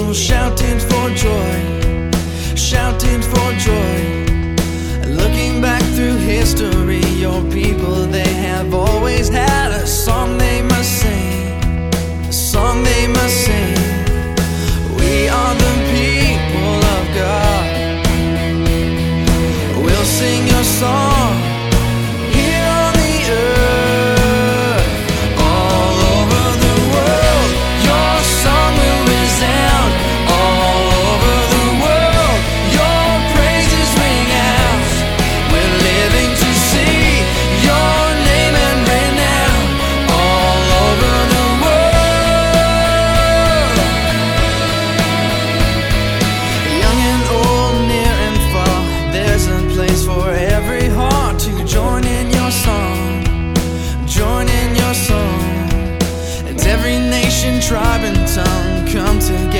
people shouting for joy, shouting for joy. Looking back through history, your people, they have always had a song they must sing, a song they must sing. We are the people of God. We'll sing your song here on the earth. All over the world, your song will resound. All over the world, your praises ring out. We're living to see your name and renown. All over the world, young and old, near and far, there's a place for every heart to join in your song, join in your song. And every nation, tribe and tongue come together